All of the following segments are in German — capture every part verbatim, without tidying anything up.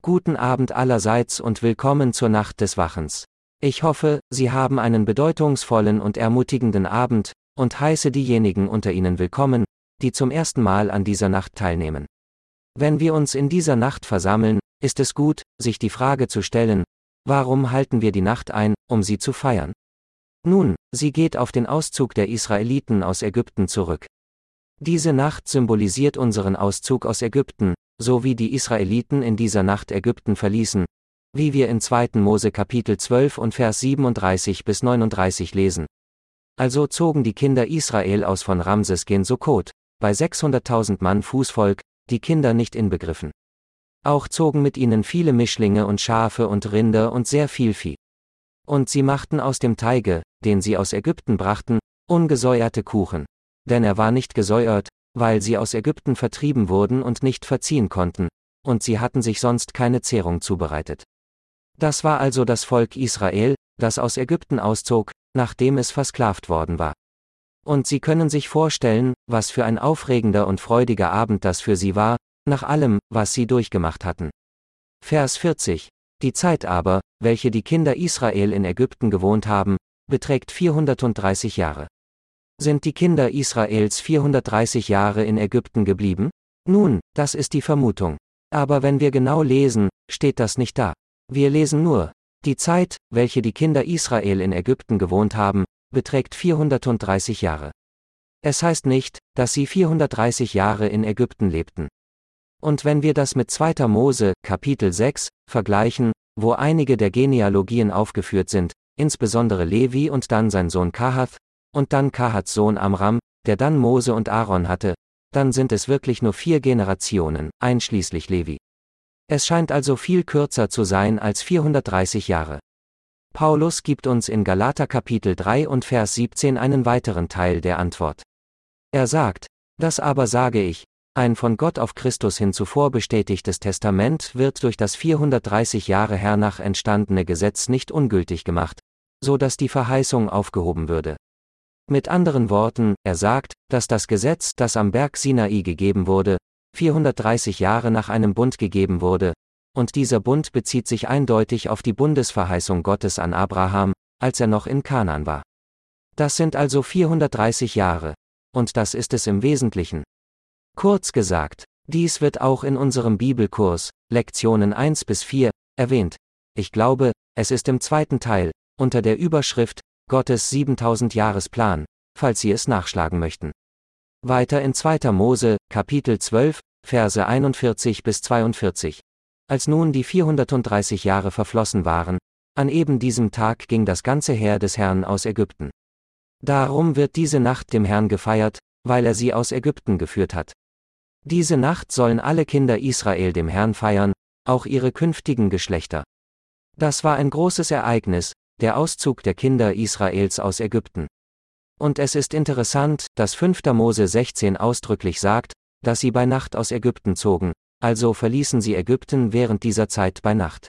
Guten Abend allerseits und willkommen zur Nacht des Wachens. Ich hoffe, Sie haben einen bedeutungsvollen und ermutigenden Abend, und heiße diejenigen unter Ihnen willkommen, die zum ersten Mal an dieser Nacht teilnehmen. Wenn wir uns in dieser Nacht versammeln, ist es gut, sich die Frage zu stellen: Warum halten wir die Nacht ein, um sie zu feiern? Nun, sie geht auf den Auszug der Israeliten aus Ägypten zurück. Diese Nacht symbolisiert unseren Auszug aus Ägypten, so wie die Israeliten in dieser Nacht Ägypten verließen, wie wir in zweiten Mose Kapitel zwölf und Vers siebenunddreißig bis neununddreißig lesen. Also zogen die Kinder Israel aus von Ramses gen Sukkot, bei sechshunderttausend Mann Fußvolk, die Kinder nicht inbegriffen. Auch zogen mit ihnen viele Mischlinge und Schafe und Rinder und sehr viel Vieh. Und sie machten aus dem Teige, den sie aus Ägypten brachten, ungesäuerte Kuchen. Denn er war nicht gesäuert, weil sie aus Ägypten vertrieben wurden und nicht verziehen konnten, und sie hatten sich sonst keine Zehrung zubereitet. Das war also das Volk Israel, das aus Ägypten auszog, nachdem es versklavt worden war. Und Sie können sich vorstellen, was für ein aufregender und freudiger Abend das für sie war, nach allem, was sie durchgemacht hatten. Vers vierzig. Die Zeit aber, welche die Kinder Israel in Ägypten gewohnt haben, beträgt vierhundertdreißig Jahre. Sind die Kinder Israels vierhundertdreißig Jahre in Ägypten geblieben? Nun, das ist die Vermutung. Aber wenn wir genau lesen, steht das nicht da. Wir lesen nur: Die Zeit, welche die Kinder Israel in Ägypten gewohnt haben, beträgt vierhundertdreißig Jahre. Es heißt nicht, dass sie vierhundertdreißig Jahre in Ägypten lebten. Und wenn wir das mit zweiter Mose, Kapitel sechs, vergleichen, wo einige der Genealogien aufgeführt sind, insbesondere Levi und dann sein Sohn Kahath, und dann Kahats Sohn Amram, der dann Mose und Aaron hatte, dann sind es wirklich nur vier Generationen, einschließlich Levi. Es scheint also viel kürzer zu sein als vierhundertdreißig Jahre. Paulus gibt uns in Galater Kapitel drei und Vers siebzehn einen weiteren Teil der Antwort. Er sagt: Das aber sage ich, ein von Gott auf Christus hin zuvor bestätigtes Testament wird durch das vierhundertdreißig Jahre hernach entstandene Gesetz nicht ungültig gemacht, so dass die Verheißung aufgehoben würde. Mit anderen Worten, er sagt, dass das Gesetz, das am Berg Sinai gegeben wurde, vierhundertdreißig Jahre nach einem Bund gegeben wurde, und dieser Bund bezieht sich eindeutig auf die Bundesverheißung Gottes an Abraham, als er noch in Kanaan war. Das sind also vierhundertdreißig Jahre, und das ist es im Wesentlichen. Kurz gesagt, dies wird auch in unserem Bibelkurs, Lektionen eins bis vier, erwähnt. Ich glaube, es ist im zweiten Teil, unter der Überschrift Gottes siebentausend-Jahres-Plan, falls Sie es nachschlagen möchten. Weiter in zweiter Mose, Kapitel zwölf, Verse einundvierzig bis zweiundvierzig. Als nun die vierhundertdreißig Jahre verflossen waren, an eben diesem Tag ging das ganze Heer des Herrn aus Ägypten. Darum wird diese Nacht dem Herrn gefeiert, weil er sie aus Ägypten geführt hat. Diese Nacht sollen alle Kinder Israel dem Herrn feiern, auch ihre künftigen Geschlechter. Das war ein großes Ereignis, der Auszug der Kinder Israels aus Ägypten. Und es ist interessant, dass fünfter Mose sechzehn ausdrücklich sagt, dass sie bei Nacht aus Ägypten zogen, also verließen sie Ägypten während dieser Zeit bei Nacht.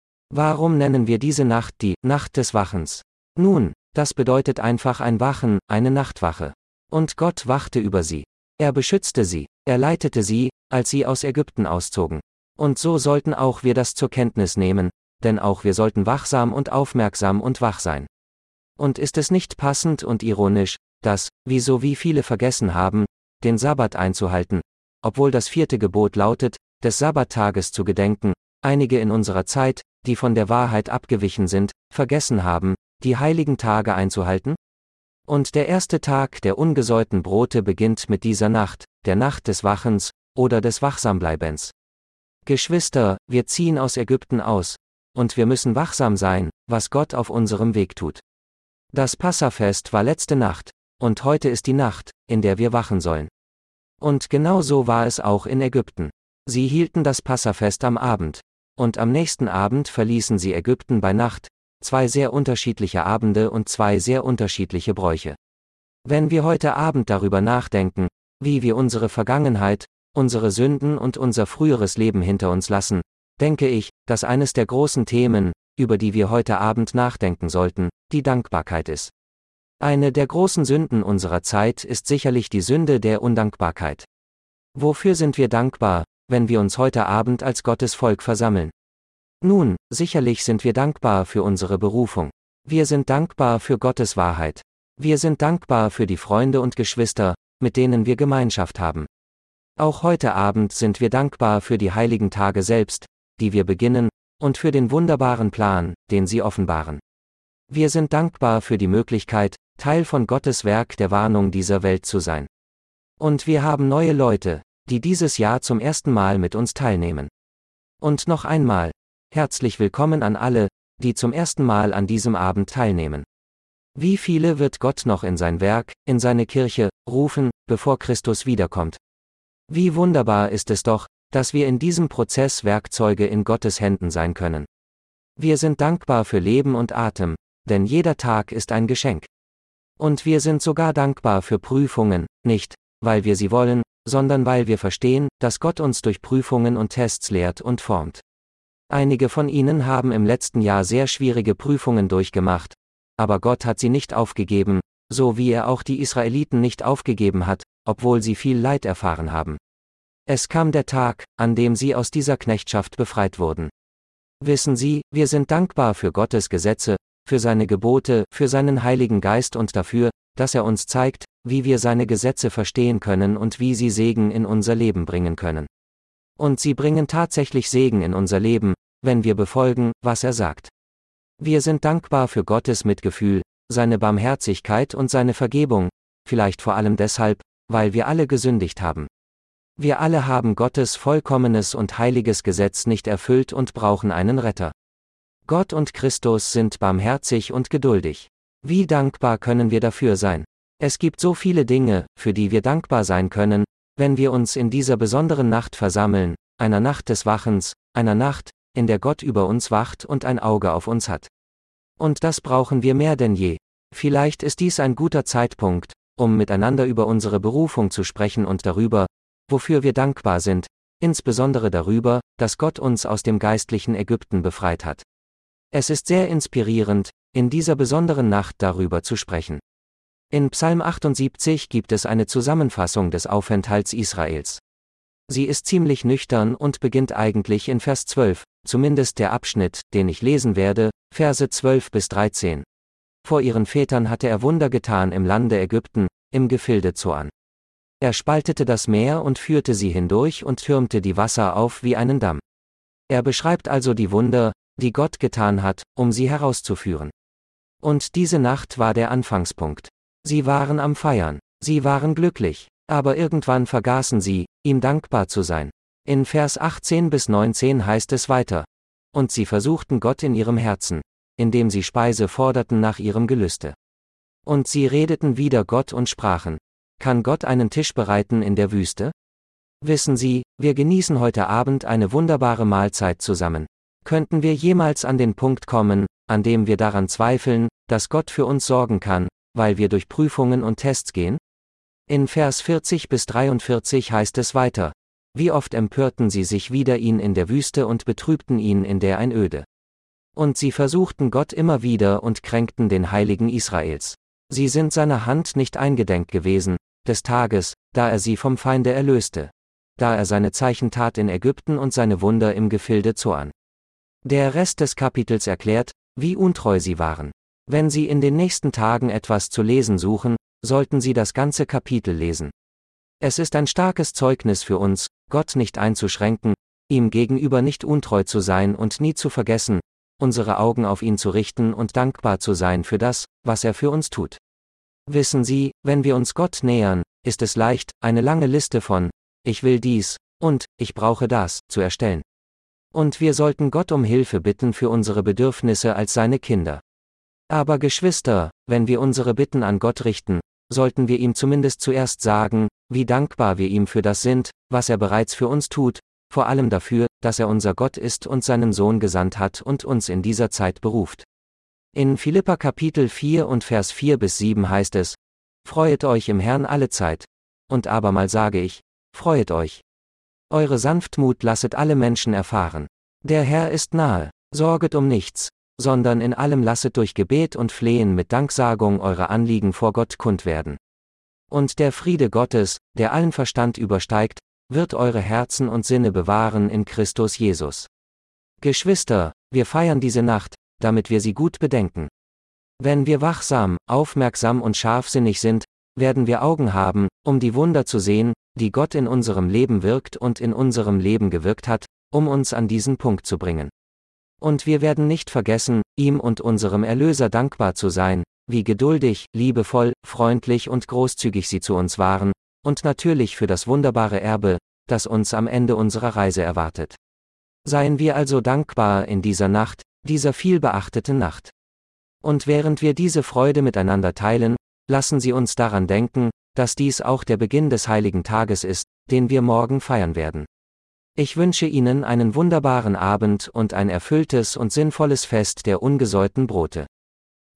Warum nennen wir diese Nacht die Nacht des Wachens? Nun, das bedeutet einfach ein Wachen, eine Nachtwache. Und Gott wachte über sie. Er beschützte sie, er leitete sie, als sie aus Ägypten auszogen. Und so sollten auch wir das zur Kenntnis nehmen, denn auch wir sollten wachsam und aufmerksam und wach sein. Und ist es nicht passend und ironisch, dass, wie so wie viele vergessen haben, den Sabbat einzuhalten, obwohl das vierte Gebot lautet, des Sabbattages zu gedenken, einige in unserer Zeit, die von der Wahrheit abgewichen sind, vergessen haben, die heiligen Tage einzuhalten? Und der erste Tag der ungesäuerten Brote beginnt mit dieser Nacht, der Nacht des Wachens, oder des Wachsambleibens. Geschwister, wir ziehen aus Ägypten aus, und wir müssen wachsam sein, was Gott auf unserem Weg tut. Das Passafest war letzte Nacht, und heute ist die Nacht, in der wir wachen sollen. Und genau so war es auch in Ägypten. Sie hielten das Passafest am Abend, und am nächsten Abend verließen sie Ägypten bei Nacht, zwei sehr unterschiedliche Abende und zwei sehr unterschiedliche Bräuche. Wenn wir heute Abend darüber nachdenken, wie wir unsere Vergangenheit, unsere Sünden und unser früheres Leben hinter uns lassen, denke ich, dass eines der großen Themen, über die wir heute Abend nachdenken sollten, die Dankbarkeit ist. Eine der großen Sünden unserer Zeit ist sicherlich die Sünde der Undankbarkeit. Wofür sind wir dankbar, wenn wir uns heute Abend als Gottes Volk versammeln? Nun, sicherlich sind wir dankbar für unsere Berufung. Wir sind dankbar für Gottes Wahrheit. Wir sind dankbar für die Freunde und Geschwister, mit denen wir Gemeinschaft haben. Auch heute Abend sind wir dankbar für die heiligen Tage selbst, die wir beginnen, und für den wunderbaren Plan, den sie offenbaren. Wir sind dankbar für die Möglichkeit, Teil von Gottes Werk der Warnung dieser Welt zu sein. Und wir haben neue Leute, die dieses Jahr zum ersten Mal mit uns teilnehmen. Und noch einmal, herzlich willkommen an alle, die zum ersten Mal an diesem Abend teilnehmen. Wie viele wird Gott noch in sein Werk, in seine Kirche, rufen, bevor Christus wiederkommt? Wie wunderbar ist es doch, dass wir in diesem Prozess Werkzeuge in Gottes Händen sein können. Wir sind dankbar für Leben und Atem, denn jeder Tag ist ein Geschenk. Und wir sind sogar dankbar für Prüfungen, nicht, weil wir sie wollen, sondern weil wir verstehen, dass Gott uns durch Prüfungen und Tests lehrt und formt. Einige von ihnen haben im letzten Jahr sehr schwierige Prüfungen durchgemacht, aber Gott hat sie nicht aufgegeben, so wie er auch die Israeliten nicht aufgegeben hat, obwohl sie viel Leid erfahren haben. Es kam der Tag, an dem sie aus dieser Knechtschaft befreit wurden. Wissen Sie, wir sind dankbar für Gottes Gesetze, für seine Gebote, für seinen Heiligen Geist und dafür, dass er uns zeigt, wie wir seine Gesetze verstehen können und wie sie Segen in unser Leben bringen können. Und sie bringen tatsächlich Segen in unser Leben, wenn wir befolgen, was er sagt. Wir sind dankbar für Gottes Mitgefühl, seine Barmherzigkeit und seine Vergebung, vielleicht vor allem deshalb, weil wir alle gesündigt haben. Wir alle haben Gottes vollkommenes und heiliges Gesetz nicht erfüllt und brauchen einen Retter. Gott und Christus sind barmherzig und geduldig. Wie dankbar können wir dafür sein? Es gibt so viele Dinge, für die wir dankbar sein können, wenn wir uns in dieser besonderen Nacht versammeln, einer Nacht des Wachens, einer Nacht, in der Gott über uns wacht und ein Auge auf uns hat. Und das brauchen wir mehr denn je. Vielleicht ist dies ein guter Zeitpunkt, um miteinander über unsere Berufung zu sprechen und darüber, wofür wir dankbar sind, insbesondere darüber, dass Gott uns aus dem geistlichen Ägypten befreit hat. Es ist sehr inspirierend, in dieser besonderen Nacht darüber zu sprechen. In Psalm achtundsiebzig gibt es eine Zusammenfassung des Aufenthalts Israels. Sie ist ziemlich nüchtern und beginnt eigentlich in Vers zwölf, zumindest der Abschnitt, den ich lesen werde, Verse zwölf bis dreizehn. Vor ihren Vätern hatte er Wunder getan im Lande Ägypten, im Gefilde Zoan. Er spaltete das Meer und führte sie hindurch und türmte die Wasser auf wie einen Damm. Er beschreibt also die Wunder, die Gott getan hat, um sie herauszuführen. Und diese Nacht war der Anfangspunkt. Sie waren am Feiern, sie waren glücklich, aber irgendwann vergaßen sie, ihm dankbar zu sein. In Vers achtzehn bis neunzehn heißt es weiter: Und sie versuchten Gott in ihrem Herzen, indem sie Speise forderten nach ihrem Gelüste. Und sie redeten wider Gott und sprachen: Kann Gott einen Tisch bereiten in der Wüste? Wissen Sie, wir genießen heute Abend eine wunderbare Mahlzeit zusammen. Könnten wir jemals an den Punkt kommen, an dem wir daran zweifeln, dass Gott für uns sorgen kann, weil wir durch Prüfungen und Tests gehen? In Vers vierzig bis dreiundvierzig heißt es weiter: Wie oft empörten sie sich wider ihn in der Wüste und betrübten ihn in der Einöde. Und sie versuchten Gott immer wieder und kränkten den Heiligen Israels. Sie sind seiner Hand nicht eingedenk gewesen, des Tages, da er sie vom Feinde erlöste, da er seine Zeichen tat in Ägypten und seine Wunder im Gefilde Zoan. Der Rest des Kapitels erklärt, wie untreu sie waren. Wenn Sie in den nächsten Tagen etwas zu lesen suchen, sollten Sie das ganze Kapitel lesen. Es ist ein starkes Zeugnis für uns, Gott nicht einzuschränken, ihm gegenüber nicht untreu zu sein und nie zu vergessen, unsere Augen auf ihn zu richten und dankbar zu sein für das, was er für uns tut. Wissen Sie, wenn wir uns Gott nähern, ist es leicht, eine lange Liste von „Ich will dies“ und „Ich brauche das“ zu erstellen. Und wir sollten Gott um Hilfe bitten für unsere Bedürfnisse als seine Kinder. Aber Geschwister, wenn wir unsere Bitten an Gott richten, sollten wir ihm zumindest zuerst sagen, wie dankbar wir ihm für das sind, was er bereits für uns tut, vor allem dafür, dass er unser Gott ist und seinen Sohn gesandt hat und uns in dieser Zeit beruft. In Philipper Kapitel vier und Vers vier bis sieben heißt es: Freuet euch im Herrn allezeit. Und abermal sage ich, freuet euch. Eure Sanftmut lasset alle Menschen erfahren. Der Herr ist nahe, sorget um nichts, sondern in allem lasset durch Gebet und Flehen mit Danksagung eure Anliegen vor Gott kund werden. Und der Friede Gottes, der allen Verstand übersteigt, wird eure Herzen und Sinne bewahren in Christus Jesus. Geschwister, wir feiern diese Nacht, damit wir sie gut bedenken. Wenn wir wachsam, aufmerksam und scharfsinnig sind, werden wir Augen haben, um die Wunder zu sehen, die Gott in unserem Leben wirkt und in unserem Leben gewirkt hat, um uns an diesen Punkt zu bringen. Und wir werden nicht vergessen, ihm und unserem Erlöser dankbar zu sein, wie geduldig, liebevoll, freundlich und großzügig sie zu uns waren, und natürlich für das wunderbare Erbe, das uns am Ende unserer Reise erwartet. Seien wir also dankbar in dieser Nacht, dieser vielbeachteten Nacht. Und während wir diese Freude miteinander teilen, lassen Sie uns daran denken, dass dies auch der Beginn des heiligen Tages ist, den wir morgen feiern werden. Ich wünsche Ihnen einen wunderbaren Abend und ein erfülltes und sinnvolles Fest der ungesäuerten Brote.